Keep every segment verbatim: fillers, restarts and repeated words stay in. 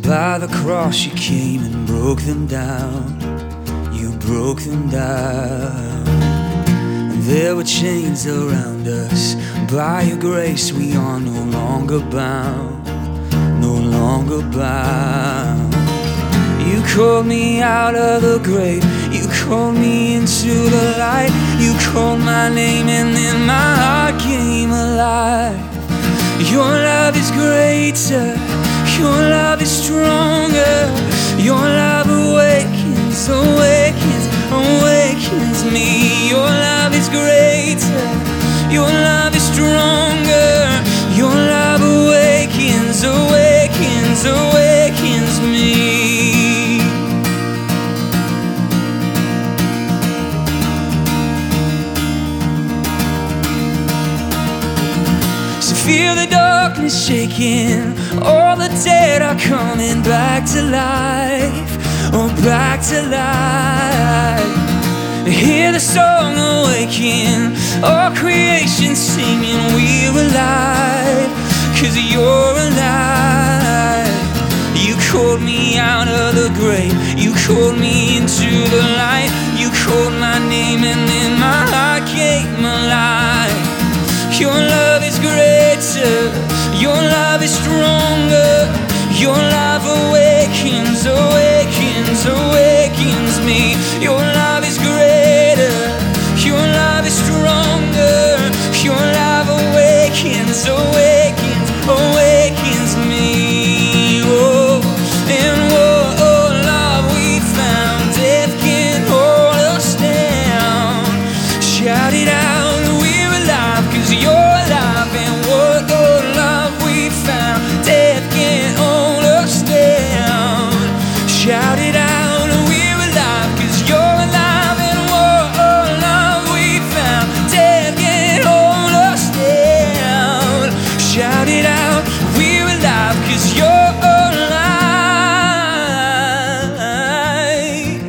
By the cross you came and broke them down. You broke them down. And there were chains around us. By your grace we are no longer bound. No longer bound. You called me out of the grave. You called me into the light. You called my name and then my heart came alive. Your love is greater. Your love is stronger. Your love awakens, awakens, awakens me. Your love is greater. Your love is stronger. Your love awakens, awakens, awakens me. So feel the darkness shaking. All the dead are coming back to life. Oh, back to life. Hear the song awaken. All creation singing, we're alive. 'Cause you're alive. You called me out of the grave. You called me into the light. You called my name and then my heart came alive. Your love is greater. Your love is stronger. Your love awakens, awakens, awakens me. Your love is greater. Your love is stronger. Your love awakens, awakens, awakens me. Oh, and oh, oh, love we found. Death can't hold us down. Shout it out, we're alive, 'cause you're alive. And what oh, love we found. Death can't hold us down. Shout it out, we're alive, 'cause you're alive. And what oh, love we found. Death can't hold us down. Shout it out, we're alive, 'cause you're alive.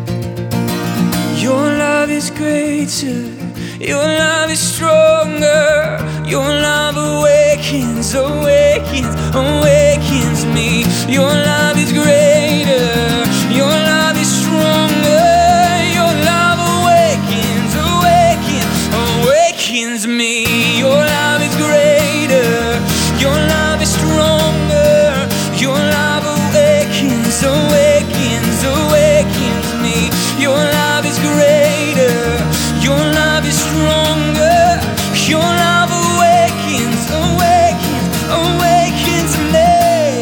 Your love is greater. Your love is stronger. Your love awakens, awakens, awakens me. Your love is greater. Your love is stronger. Your love awakens, awakens, awakens me. Your love is greater. Your love is stronger. Your love awakens, awakens, awakens me. Your love is greater. Your love is stronger. Your love awakens, awakens, awakens me.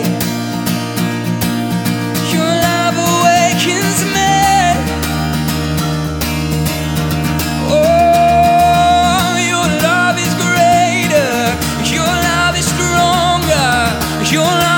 Your love awakens me. Oh, your love is greater. Your love is stronger. Your love